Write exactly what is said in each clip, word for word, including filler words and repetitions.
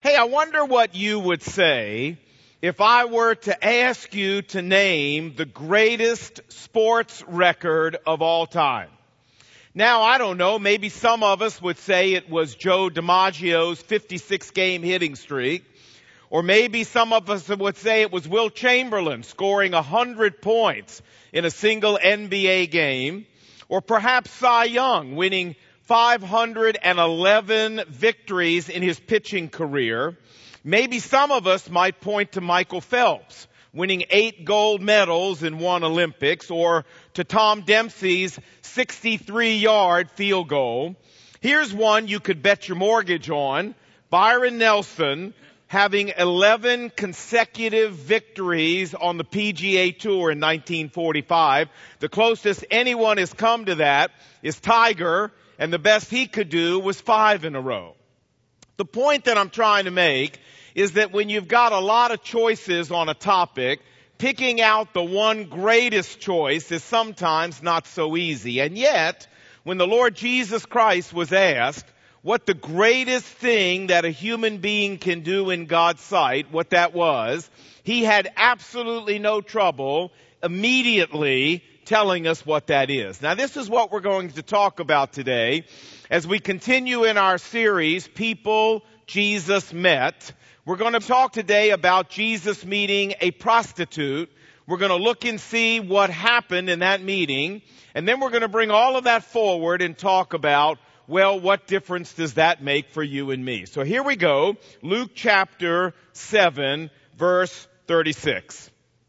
Hey, I wonder what you would say if I were to ask you to name the greatest sports record of all time. Now, I don't know, maybe some of us would say it was Joe DiMaggio's fifty-six game hitting streak. Or maybe some of us would say it was Wilt Chamberlain scoring one hundred points in a single N B A game. Or perhaps Cy Young winning five hundred eleven victories in his pitching career. Maybe some of us might point to Michael Phelps winning eight gold medals in one Olympics, or to Tom Dempsey's sixty-three yard field goal. Here's one you could bet your mortgage on. Byron Nelson having eleven consecutive victories on the P G A Tour in nineteen forty-five. The closest anyone has come to that is Tiger, and the best he could do was five in a row. The point that I'm trying to make is that when you've got a lot of choices on a topic, picking out the one greatest choice is sometimes not so easy. And yet, when the Lord Jesus Christ was asked what the greatest thing that a human being can do in God's sight, what that was, he had absolutely no trouble immediately telling us what that is. Now, this is what we're going to talk about today as we continue in our series, People Jesus Met. We're going to talk today about Jesus meeting a prostitute. We're going to look and see what happened in that meeting. And then we're going to bring all of that forward and talk about, well, what difference does that make for you and me? So here we go. Luke chapter seven, verse thirty-six.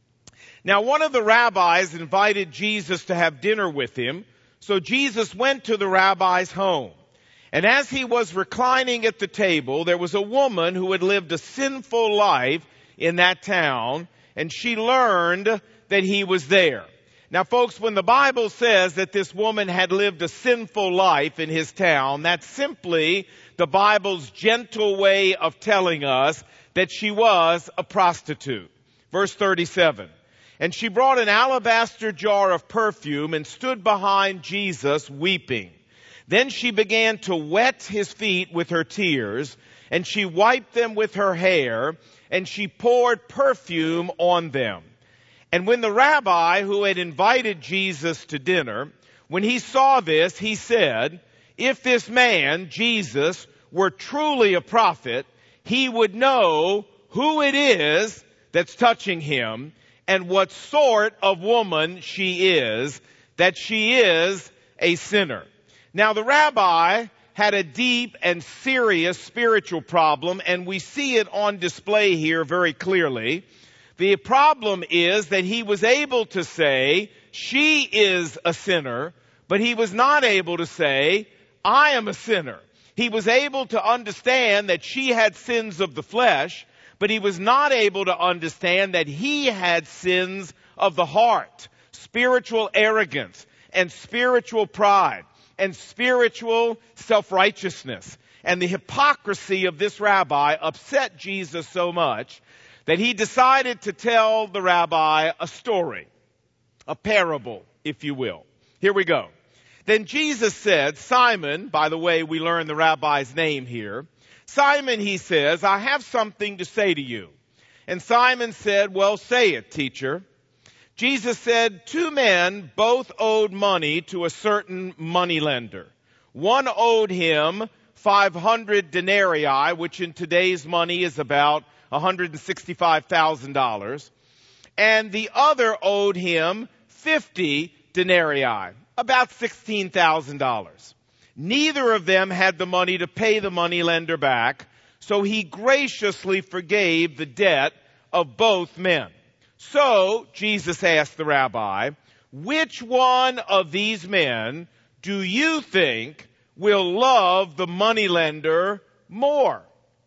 Now, one of the rabbis invited Jesus to have dinner with him. So Jesus went to the rabbi's home. And as he was reclining at the table, there was a woman who had lived a sinful life in that town, and she learned that he was there. Now, folks, when the Bible says that this woman had lived a sinful life in his town, that's simply the Bible's gentle way of telling us that she was a prostitute. Verse thirty-seven. And she brought an alabaster jar of perfume and stood behind Jesus weeping. Then she began to wet his feet with her tears, and she wiped them with her hair, and she poured perfume on them. And when the rabbi who had invited Jesus to dinner, when he saw this, he said, if this man, Jesus, were truly a prophet, he would know who it is that's touching him and what sort of woman she is, that she is a sinner. Now, the rabbi had a deep and serious spiritual problem, and we see it on display here very clearly. The problem is that he was able to say, she is a sinner, but he was not able to say, I am a sinner. He was able to understand that she had sins of the flesh, but he was not able to understand that he had sins of the heart, spiritual arrogance and spiritual pride and spiritual self-righteousness. And the hypocrisy of this rabbi upset Jesus so much that he decided to tell the rabbi a story, a parable, if you will. Here we go. Then Jesus said, Simon, by the way, we learn the rabbi's name here. Simon, he says, I have something to say to you. And Simon said, well, say it, teacher. Jesus said, two men both owed money to a certain moneylender. One owed him five hundred denarii, which in today's money is about one hundred sixty-five thousand dollars. And the other owed him fifty denarii, about sixteen thousand dollars. Neither of them had the money to pay the moneylender back, so he graciously forgave the debt of both men. So, Jesus asked the rabbi, which one of these men do you think will love the moneylender more?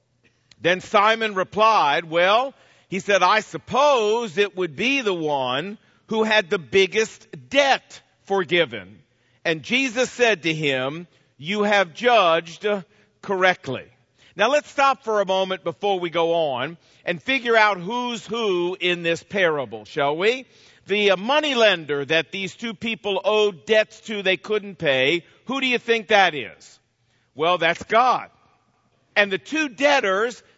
Then Simon replied, well, he said, I suppose it would be the one who had the biggest debt forgiven. And Jesus said to him, you have judged correctly. Now let's stop for a moment before we go on and figure out who's who in this parable, shall we? The uh, moneylender that these two people owed debts to they couldn't pay, who do you think that is? Well, that's God. And the two debtors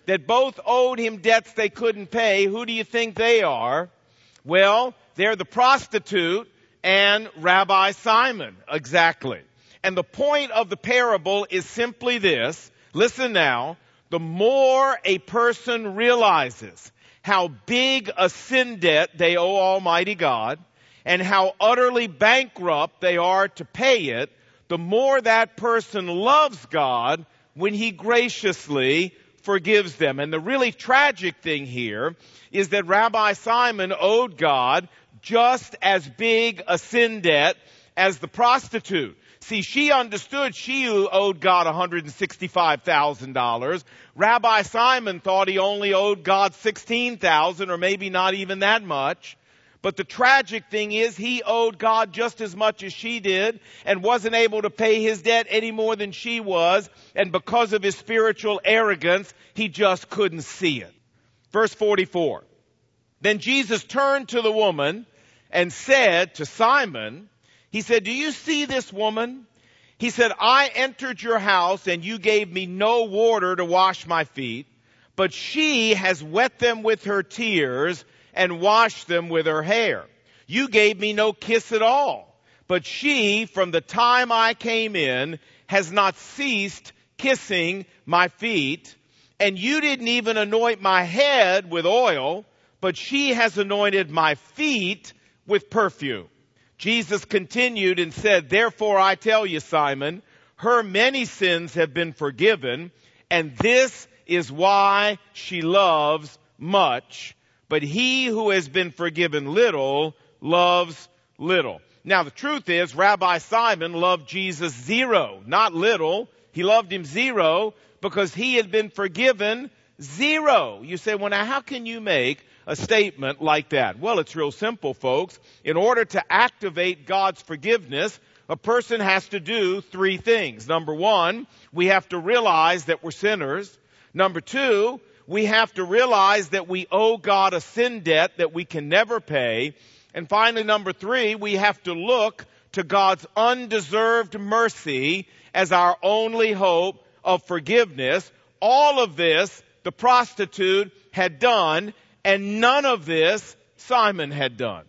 that both owed him debts they couldn't pay. Who do you think they are? Well, they're the prostitute and Rabbi Simon. Exactly. And the point of the parable is simply this. Listen now. The more a person realizes how big a sin debt they owe Almighty God and how utterly bankrupt they are to pay it, the more that person loves God when he graciously forgives them. And the really tragic thing here is that Rabbi Simon owed God just as big a sin debt as the prostitute. See, she understood she owed God one hundred sixty-five thousand dollars. Rabbi Simon thought he only owed God sixteen thousand dollars or maybe not even that much. But the tragic thing is he owed God just as much as she did and wasn't able to pay his debt any more than she was. And because of his spiritual arrogance, he just couldn't see it. Verse forty-four. Then Jesus turned to the woman and said to Simon, he said, do you see this woman? He said, I entered your house and you gave me no water to wash my feet, but she has wet them with her tears and washed them with her hair. You gave me no kiss at all, but she, from the time I came in, has not ceased kissing my feet. And you didn't even anoint my head with oil, but she has anointed my feet with perfume. Jesus continued and said, therefore I tell you, Simon, her many sins have been forgiven, and this is why she loves much. But he who has been forgiven little loves little. Now the truth is, Rabbi Simon loved Jesus zero, not little. He loved him zero because he had been forgiven zero. You say, well, now how can you make a statement like that? Well, it's real simple, folks. In order to activate God's forgiveness, a person has to do three things. Number one, we have to realize that we're sinners. Number two, we have to realize that we owe God a sin debt that we can never pay. And finally, number three, we have to look to God's undeserved mercy as our only hope of forgiveness. All of this the prostitute had done, and none of this Simon had done.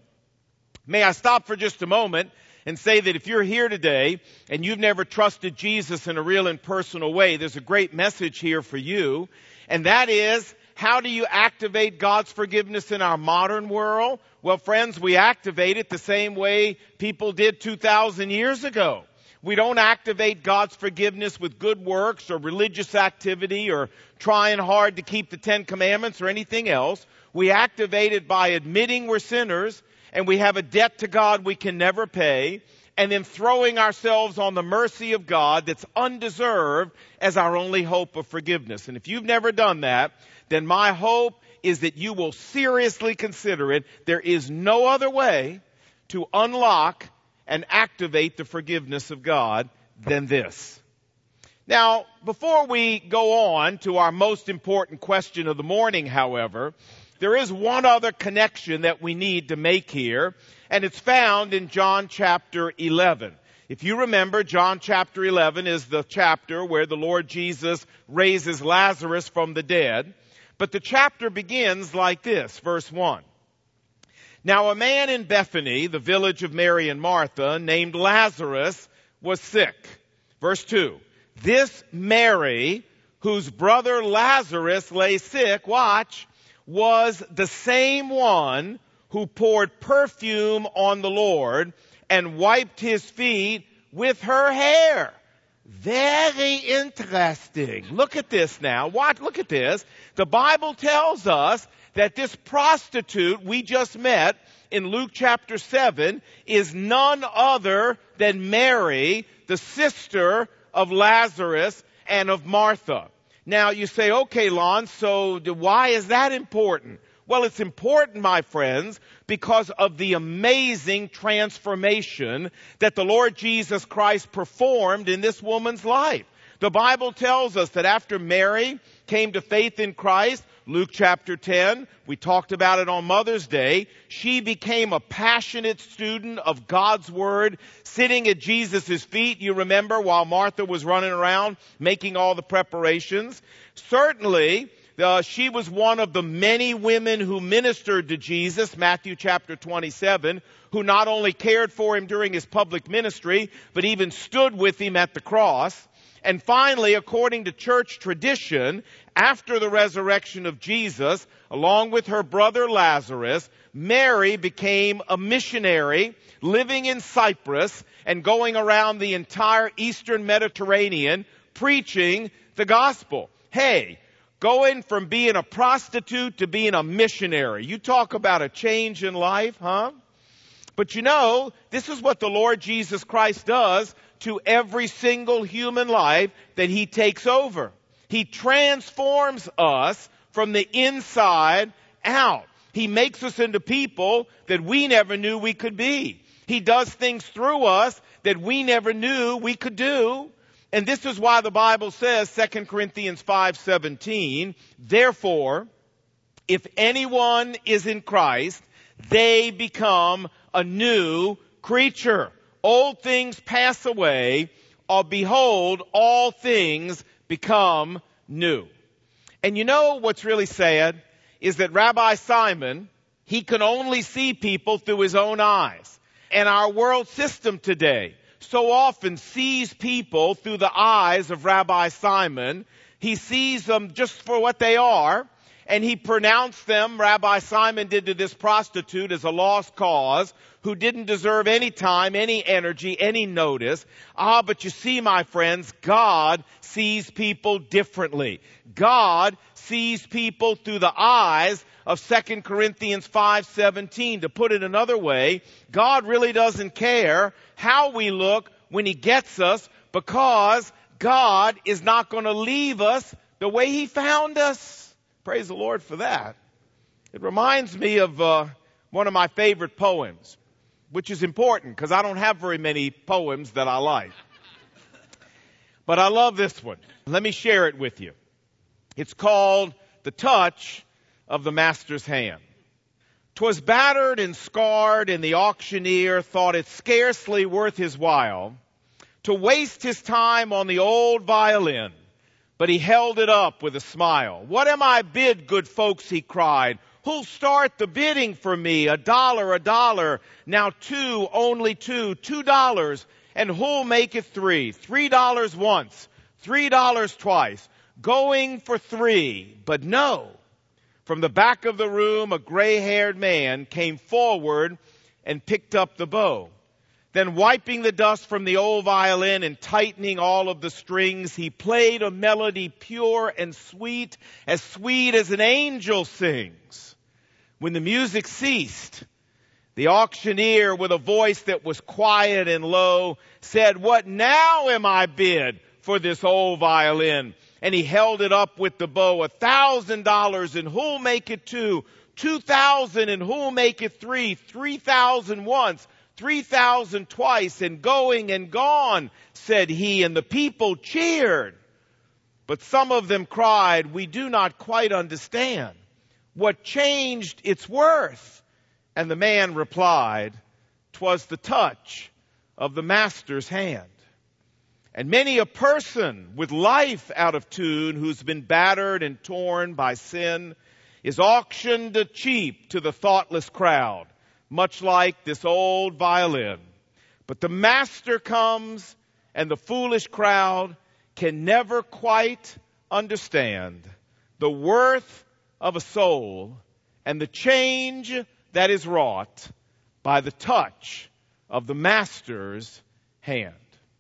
May I stop for just a moment and say that if you're here today and you've never trusted Jesus in a real and personal way, there's a great message here for you. And that is, how do you activate God's forgiveness in our modern world? Well, friends, we activate it the same way people did two thousand years ago. We don't activate God's forgiveness with good works or religious activity or trying hard to keep the Ten Commandments or anything else. We activate it by admitting we're sinners and we have a debt to God we can never pay, and then throwing ourselves on the mercy of God that's undeserved as our only hope of forgiveness. And if you've never done that, then my hope is that you will seriously consider it. There is no other way to unlock and activate the forgiveness of God than this. Now, before we go on to our most important question of the morning, however, there is one other connection that we need to make here, and it's found in John chapter eleven. If you remember, John chapter eleven is the chapter where the Lord Jesus raises Lazarus from the dead. But the chapter begins like this, verse one. Now a man in Bethany, the village of Mary and Martha, named Lazarus, was sick. Verse two. This Mary, whose brother Lazarus lay sick, watch, was the same one who poured perfume on the Lord and wiped his feet with her hair. Very interesting. Look at this now. Watch, look at this. The Bible tells us that this prostitute we just met in Luke chapter seven is none other than Mary, the sister of Lazarus and of Martha. Now you say, okay, Lon, so why is that important? Well, it's important, my friends, because of the amazing transformation that the Lord Jesus Christ performed in this woman's life. The Bible tells us that after Mary came to faith in Christ, Luke chapter ten, we talked about it on Mother's Day, she became a passionate student of God's Word, sitting at Jesus' feet, you remember, while Martha was running around making all the preparations. Certainly, Uh, she was one of the many women who ministered to Jesus, Matthew chapter twenty-seven, who not only cared for him during his public ministry, but even stood with him at the cross. And finally, according to church tradition, after the resurrection of Jesus, along with her brother Lazarus, Mary became a missionary living in Cyprus and going around the entire Eastern Mediterranean preaching the gospel. Hey, going from being a prostitute to being a missionary. You talk about a change in life, huh? But you know, this is what the Lord Jesus Christ does to every single human life that he takes over. He transforms us from the inside out. He makes us into people that we never knew we could be. He does things through us that we never knew we could do. And this is why the Bible says, Second Corinthians five seventeen, therefore, if anyone is in Christ, they become a new creature. Old things pass away, or behold, all things become new. And you know what's really sad is that Rabbi Simon, he can only see people through his own eyes. And our world system today so often sees people through the eyes of Rabbi Simon. He sees them just for what they are, and he pronounced them, Rabbi Simon did to this prostitute, as a lost cause, who didn't deserve any time, any energy, any notice. Ah, but you see, my friends, God sees people differently. God sees people through the eyes of Second Corinthians five seventeen. To put it another way, God really doesn't care how we look when he gets us, because God is not going to leave us the way he found us. Praise the Lord for that. It reminds me of uh, one of my favorite poems, which is important because I don't have very many poems that I like. But I love this one. Let me share it with you. It's called The Touch of the Master's Hand. 'Twas battered and scarred, and the auctioneer thought it scarcely worth his while to waste his time on the old violin, but he held it up with a smile. "What am I bid, good folks?" he cried. "Who'll start the bidding for me? A dollar, a dollar, now two, only two, two dollars, and who'll make it three? Three dollars once, three dollars twice, going for three." But no. From the back of the room, a gray-haired man came forward and picked up the bow. Then, wiping the dust from the old violin and tightening all of the strings, he played a melody pure and sweet, as sweet as an angel sings. When the music ceased, the auctioneer, with a voice that was quiet and low, said, "What now am I bid for this old violin?" And he held it up with the bow. "A thousand dollars, and who'll make it two? Two thousand, and who'll make it three? Three thousand once, three thousand twice, and going and gone," said he, and the people cheered. But some of them cried, "We do not quite understand what changed its worth." And the man replied, "'Twas the touch of the Master's hand." And many a person with life out of tune, who's been battered and torn by sin, is auctioned cheap to the thoughtless crowd, much like this old violin. But the Master comes, and the foolish crowd can never quite understand the worth of a soul and the change that is wrought by the touch of the Master's hand.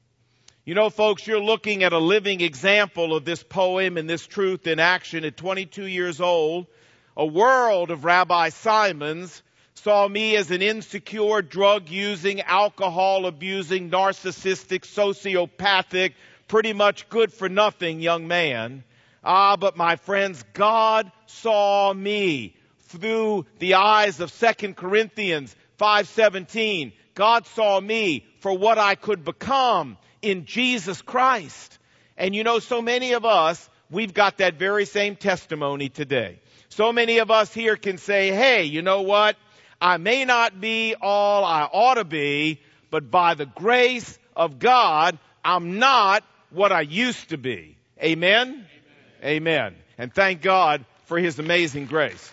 You know, folks, you're looking at a living example of this poem and this truth in action. At twenty-two years old, a world of Rabbi Simons saw me as an insecure, drug-using, alcohol-abusing, narcissistic, sociopathic, pretty much good-for-nothing young man. Ah, but my friends, God saw me through the eyes of Second Corinthians five seventeen. God saw me for what I could become in Jesus Christ. And you know, so many of us, we've got that very same testimony today. So many of us here can say, "Hey, you know what? I may not be all I ought to be, but by the grace of God, I'm not what I used to be." Amen? Amen. Amen. And thank God for His amazing grace.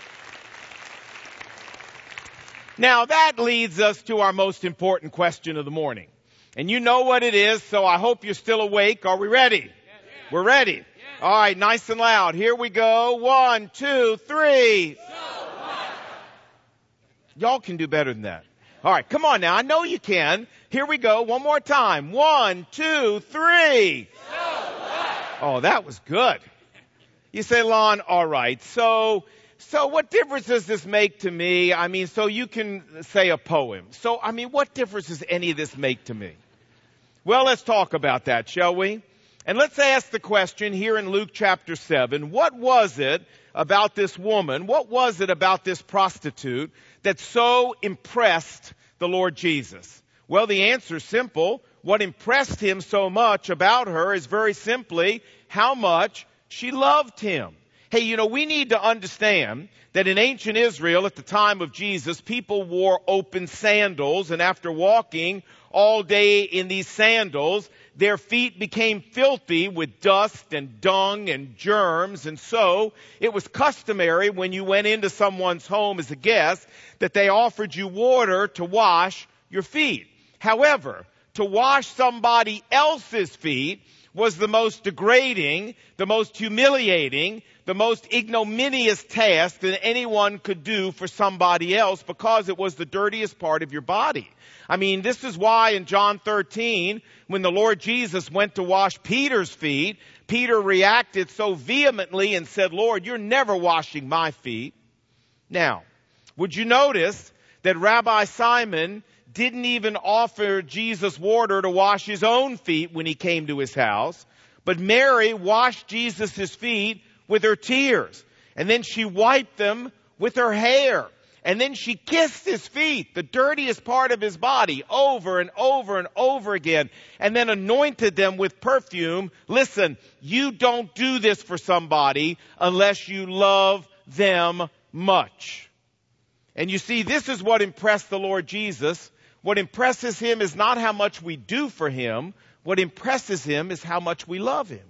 Now that leads us to our most important question of the morning. And you know what it is, so I hope you're still awake. Are we ready? Yes. We're ready. Yes. All right, nice and loud. Here we go. One, two, three. So what? Y'all can do better than that. All right, come on now. I know you can. Here we go. One more time. One, two, three. So what? Oh, that was good. You say, Lon, all right. So, so what difference does this make to me? I mean, so you can say a poem. So, I mean, what difference does any of this make to me? Well, let's talk about that, shall we? And let's ask the question here in Luke chapter seven. What was it about this woman? What was it about this prostitute that so impressed the Lord Jesus? Well, the answer is simple. What impressed him so much about her is very simply how much she loved him. Hey, you know, we need to understand that in ancient Israel at the time of Jesus, people wore open sandals, and after walking all day in these sandals, their feet became filthy with dust and dung and germs. And so it was customary when you went into someone's home as a guest that they offered you water to wash your feet. However, to wash somebody else's feet was the most degrading, the most humiliating, the most ignominious task that anyone could do for somebody else, because it was the dirtiest part of your body. I mean, this is why in John thirteen, when the Lord Jesus went to wash Peter's feet, Peter reacted so vehemently and said, Lord, you're never washing my feet. Now, would you notice that Rabbi Simon didn't even offer Jesus water to wash his own feet when he came to his house, but Mary washed Jesus' feet with her tears, and then she wiped them with her hair, and then she kissed his feet, the dirtiest part of his body, over and over and over again, and then anointed them with perfume. Listen, you don't do this for somebody unless you love them much. And you see, this is what impressed the Lord Jesus. What impresses him is not how much we do for him. What impresses him is how much we love him.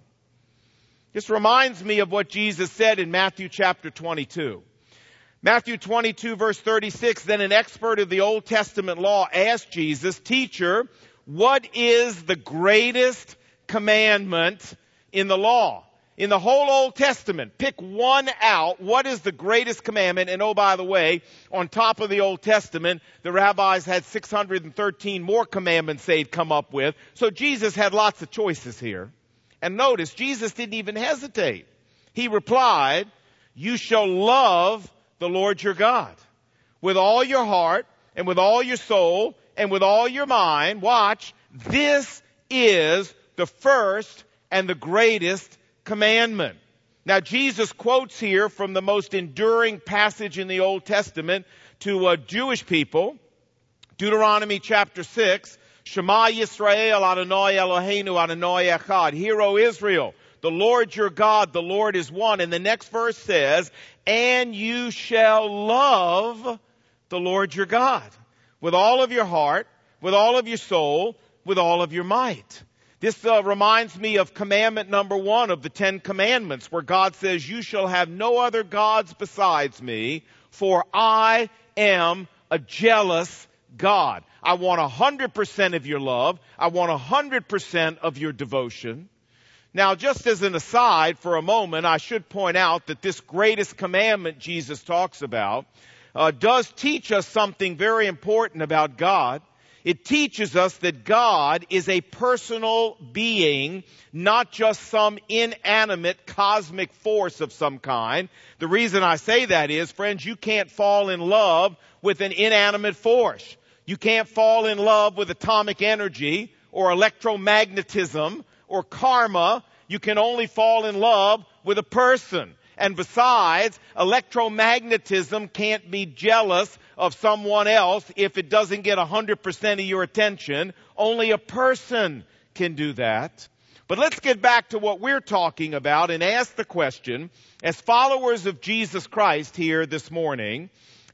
This reminds me of what Jesus said in Matthew chapter twenty-two. Matthew twenty-two verse thirty-six, then an expert of the Old Testament law asked Jesus, Teacher, what is the greatest commandment in the law? In the whole Old Testament, pick one out. What is the greatest commandment? And oh, by the way, on top of the Old Testament, the rabbis had six hundred thirteen more commandments they'd come up with. So Jesus had lots of choices here. And notice, Jesus didn't even hesitate. He replied, you shall love the Lord your God with all your heart and with all your soul and with all your mind. Watch, this is the first and the greatest commandment. Now, Jesus quotes here from the most enduring passage in the Old Testament to uh, Jewish people, Deuteronomy chapter six, Shema Yisrael Adonai Eloheinu Adonai Echad. Hear, O Israel, the Lord your God, the Lord is one. And the next verse says, and you shall love the Lord your God with all of your heart, with all of your soul, with all of your might. This uh, reminds me of commandment number one of the Ten Commandments, where God says, you shall have no other gods besides me, for I am a jealous God. I want one hundred percent of your love. I want one hundred percent of your devotion. Now, just as an aside for a moment, I should point out that this greatest commandment Jesus talks about uh, does teach us something very important about God. It teaches us that God is a personal being, not just some inanimate cosmic force of some kind. The reason I say that is, friends, you can't fall in love with an inanimate force. You can't fall in love with atomic energy or electromagnetism or karma. You can only fall in love with a person. And besides, electromagnetism can't be jealous of someone else if it doesn't get one hundred percent of your attention. Only a person can do that. But let's get back to what we're talking about and ask the question, as followers of Jesus Christ here this morning,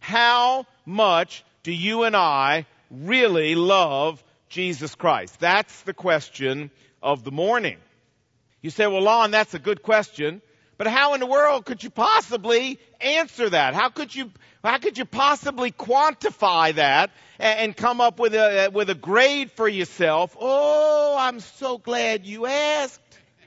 how much do you and I really love Jesus Christ? That's the question of the morning. You say, well, Lon, that's a good question, But how in the world could you possibly answer that? How could you, how could you possibly quantify that and, and come up with a, with a grade for yourself? Oh, I'm so glad you asked.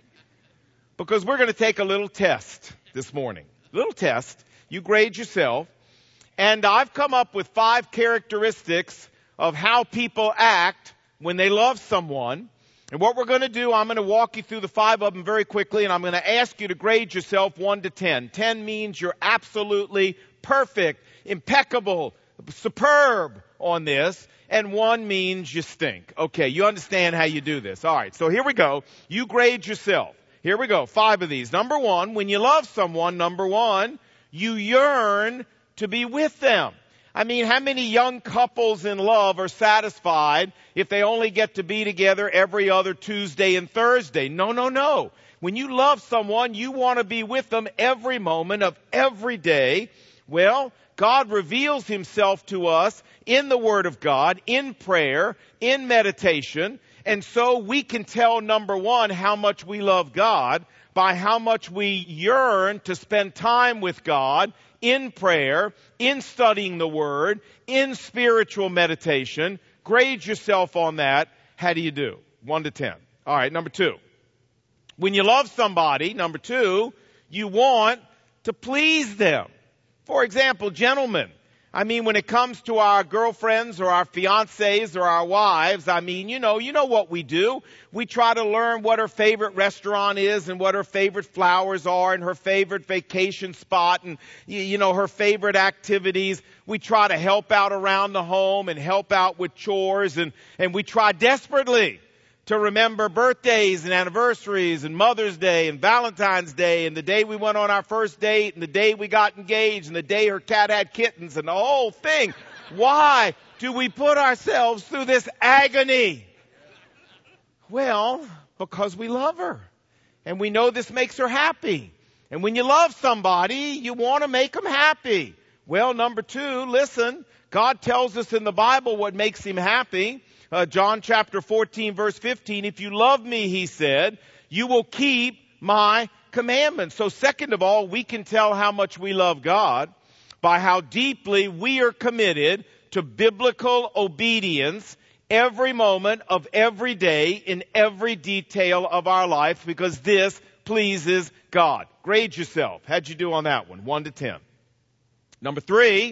Because we're going to take a little test this morning. Little test. You grade yourself. And I've come up with five characteristics of how people act when they love someone. And what we're going to do, I'm going to walk you through the five of them very quickly, and I'm going to ask you to grade yourself one to ten. ten means you're absolutely perfect, impeccable, superb on this, and one means you stink. Okay, you understand how you do this. All right, so here we go. You grade yourself. Here we go, five of these. Number one, when you love someone, number one, you yearn to be with them. I mean, how many young couples in love are satisfied if they only get to be together every other Tuesday and Thursday? No, no, no. When you love someone, you want to be with them every moment of every day. Well, God reveals himself to us in the Word of God, in prayer, in meditation. And so we can tell, number one, how much we love God by how much we yearn to spend time with God in prayer, in studying the Word, in spiritual meditation. Grade yourself on that. How do you do? One to ten. All right, number two. When you love somebody, number two, you want to please them. For example, gentlemen, I mean, when it comes to our girlfriends or our fiancés or our wives, I mean, you know, you know what we do. We try to learn what her favorite restaurant is and what her favorite flowers are and her favorite vacation spot and, you know, her favorite activities. We try to help out around the home and help out with chores, and, and we try desperately to remember birthdays and anniversaries and Mother's Day and Valentine's Day and the day we went on our first date and the day we got engaged and the day her cat had kittens and the whole thing. Why do we put ourselves through this agony? Well, because we love her and we know this makes her happy. And when you love somebody, you want to make them happy. Well, number two, listen, God tells us in the Bible what makes him happy. Uh, John chapter fourteen, verse fifteen, if you love me, he said, you will keep my commandments. So second of all, we can tell how much we love God by how deeply we are committed to biblical obedience every moment of every day in every detail of our life, because this pleases God. Grade yourself. How'd you do on that one? One to ten. Number three,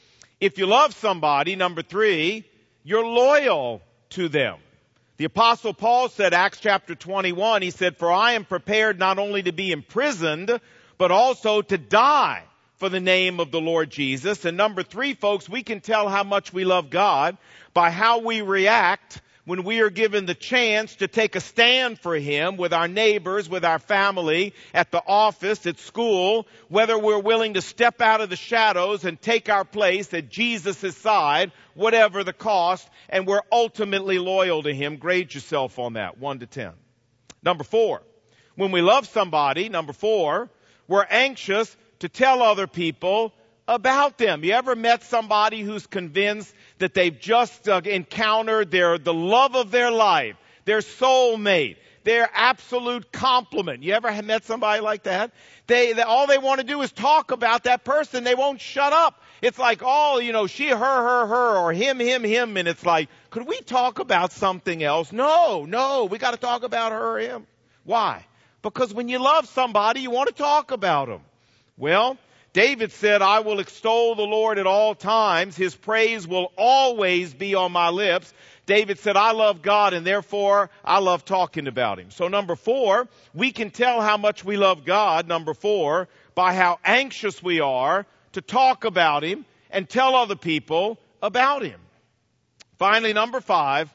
if you love somebody, number three, you're loyal to them. The Apostle Paul said, Acts chapter twenty-one, he said, for I am prepared not only to be imprisoned, but also to die for the name of the Lord Jesus. And number three, folks, we can tell how much we love God by how we react when we are given the chance to take a stand for him with our neighbors, with our family, at the office, at school, whether we're willing to step out of the shadows and take our place at Jesus' side, whatever the cost, and we're ultimately loyal to him. Grade yourself on that, one to ten. Number four, when we love somebody, number four, we're anxious to tell other people about them. You ever met somebody who's convinced that they've just uh, encountered their the love of their life, their soulmate, their absolute complement? You ever met somebody like that? They, they all they want to do is talk about that person. They won't shut up. It's like, oh, you know, she, her, her, her, or him, him, him, and it's like, could we talk about something else? No, no, we got to talk about her, him. Why? Because when you love somebody, you want to talk about them. Well, David said, I will extol the Lord at all times. His praise will always be on my lips. David said, I love God, and therefore I love talking about him. So number four, we can tell how much we love God, number four, by how anxious we are to talk about him and tell other people about him. Finally, number five,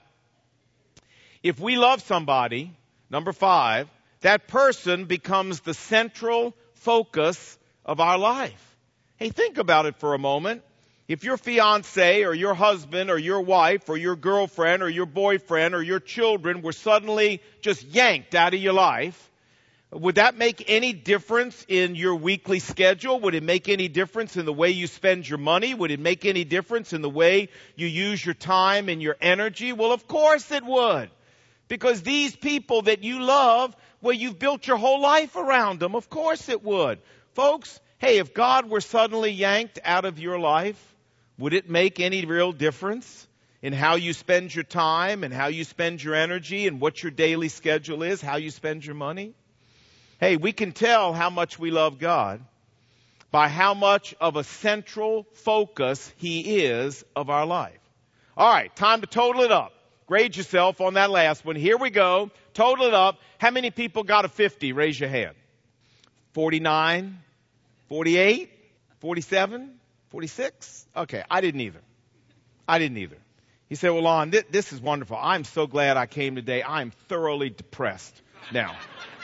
if we love somebody, number five, that person becomes the central focus of our life. Hey, think about it for a moment. If your fiancé or your husband or your wife or your girlfriend or your boyfriend or your children were suddenly just yanked out of your life, would that make any difference in your weekly schedule? Would it make any difference in the way you spend your money? Would it make any difference in the way you use your time and your energy? Well, of course it would. Because these people that you love, well, you've built your whole life around them. Of course it would. Folks, hey, if God were suddenly yanked out of your life, would it make any real difference in how you spend your time and how you spend your energy and what your daily schedule is, how you spend your money? Hey, we can tell how much we love God by how much of a central focus He is of our life. All right, time to total it up. Grade yourself on that last one. Here we go. Total it up. How many people got a fifty? Raise your hand. forty-nine, forty-eight, forty-seven, forty-six? Okay, I didn't either. I didn't either. He said, well, Lon, th- this is wonderful. I'm so glad I came today. I'm thoroughly depressed now.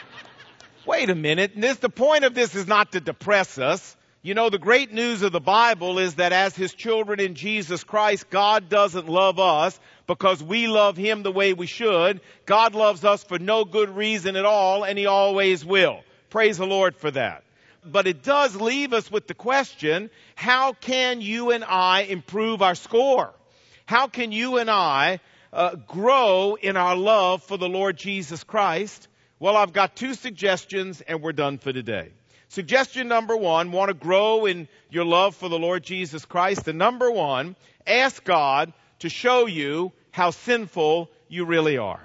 Wait a minute. This, the point of this is not to depress us. You know, the great news of the Bible is that as His children in Jesus Christ, God doesn't love us because we love Him the way we should. God loves us for no good reason at all, and He always will. Praise the Lord for that. But it does leave us with the question, how can you and I improve our score? How can you and I uh, grow in our love for the Lord Jesus Christ? Well, I've got two suggestions, and we're done for today. Suggestion number one, want to grow in your love for the Lord Jesus Christ. And number one, ask God to show you how sinful you really are.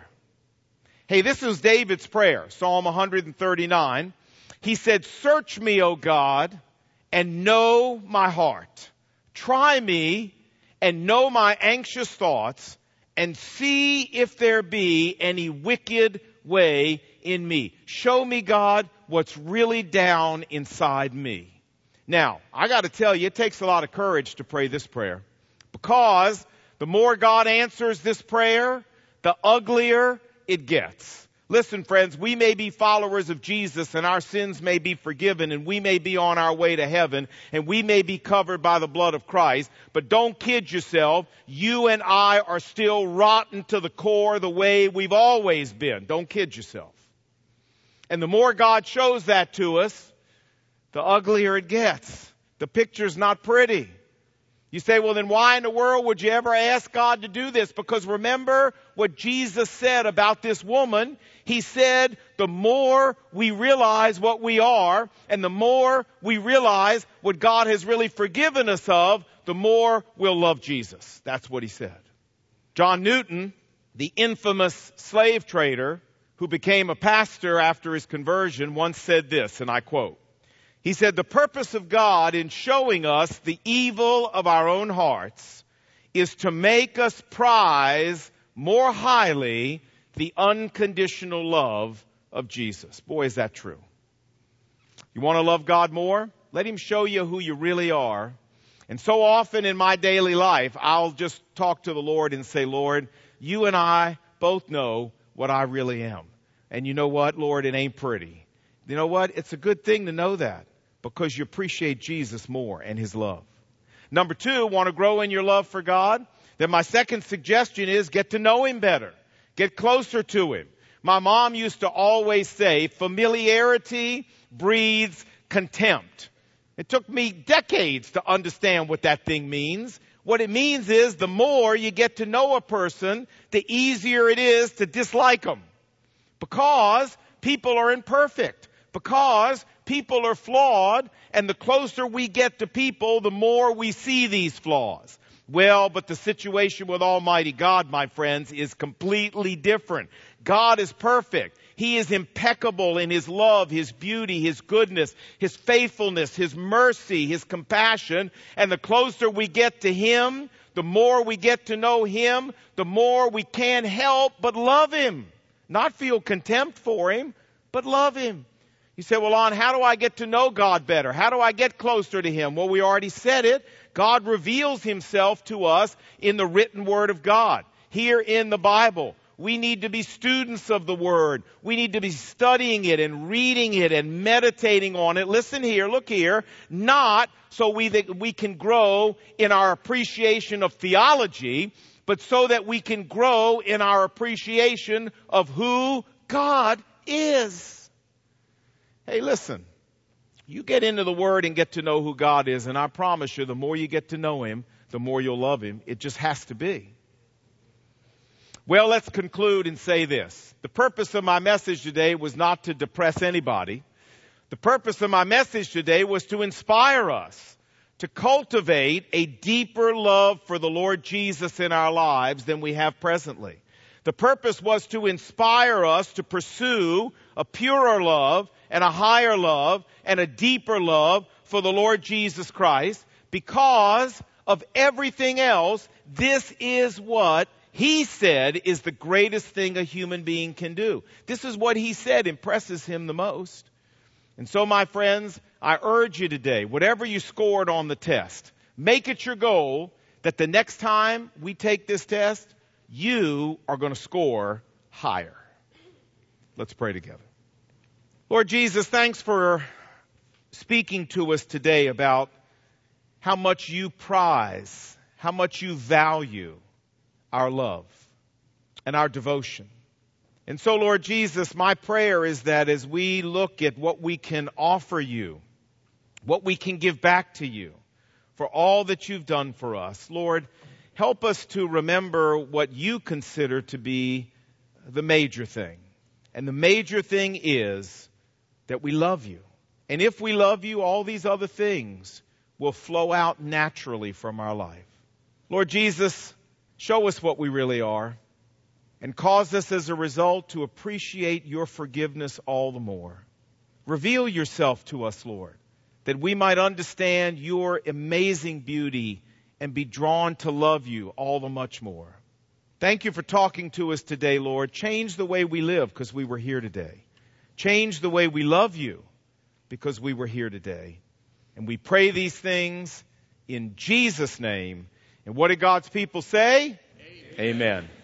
Hey, this is David's prayer, Psalm one thirty-nine. He said, search me, O God, and know my heart. Try me and know my anxious thoughts, and see if there be any wicked way in me. Show me, God, what's really down inside me. Now, I got to tell you, it takes a lot of courage to pray this prayer, because the more God answers this prayer, the uglier it gets. Listen, friends, we may be followers of Jesus and our sins may be forgiven and we may be on our way to heaven and we may be covered by the blood of Christ, but don't kid yourself. You and I are still rotten to the core the way we've always been. Don't kid yourself. And the more God shows that to us, the uglier it gets. The picture's not pretty. You say, well, then why in the world would you ever ask God to do this? Because remember what Jesus said about this woman. He said, the more we realize what we are and the more we realize what God has really forgiven us of, the more we'll love Jesus. That's what he said. John Newton, the infamous slave trader who became a pastor after his conversion, once said this, and I quote, he said, the purpose of God in showing us the evil of our own hearts is to make us prize more highly the unconditional love of Jesus. Boy, is that true. You want to love God more? Let Him show you who you really are. And so often in my daily life, I'll just talk to the Lord and say, Lord, you and I both know what I really am. And you know what, Lord, it ain't pretty. You know what? It's a good thing to know that, because you appreciate Jesus more and His love. Number two, want to grow in your love for God? Then my second suggestion is get to know Him better. Get closer to Him. My mom used to always say, familiarity breeds contempt. It took me decades to understand what that thing means. What it means is the more you get to know a person, the easier it is to dislike them. Because people are imperfect. Because people are flawed, and the closer we get to people, the more we see these flaws. Well, but the situation with Almighty God, my friends, is completely different. God is perfect. He is impeccable in His love, His beauty, His goodness, His faithfulness, His mercy, His compassion. And the closer we get to Him, the more we get to know Him, the more we can't help but love Him. Not feel contempt for Him, but love Him. You say, well, Lon, how do I get to know God better? How do I get closer to Him? Well, we already said it. God reveals Himself to us in the written Word of God. Here in the Bible, we need to be students of the Word. We need to be studying it and reading it and meditating on it. Listen here, look here. Not so we, that we can grow in our appreciation of theology, but so that we can grow in our appreciation of who God is. Hey, listen, you get into the Word and get to know who God is, and I promise you, the more you get to know Him, the more you'll love Him. It just has to be. Well, let's conclude and say this. The purpose of my message today was not to depress anybody. The purpose of my message today was to inspire us to cultivate a deeper love for the Lord Jesus in our lives than we have presently. The purpose was to inspire us to pursue a purer love and a higher love and a deeper love for the Lord Jesus Christ. Because of everything else, this is what He said is the greatest thing a human being can do. This is what He said impresses Him the most. And so, my friends, I urge you today, whatever you scored on the test, make it your goal that the next time we take this test, you are going to score higher. Let's pray together. Lord Jesus, thanks for speaking to us today about how much you prize, how much you value our love and our devotion. And so, Lord Jesus, my prayer is that as we look at what we can offer you, what we can give back to you for all that you've done for us, Lord, help us to remember what you consider to be the major thing. And the major thing is that we love you. And if we love you, all these other things will flow out naturally from our life. Lord Jesus, show us what we really are and cause us as a result to appreciate your forgiveness all the more. Reveal yourself to us, Lord, that we might understand your amazing beauty and be drawn to love you all the much more. Thank you for talking to us today, Lord. Change the way we live because we were here today. Change the way we love you because we were here today. And we pray these things in Jesus' name. And what did God's people say? Amen. Amen.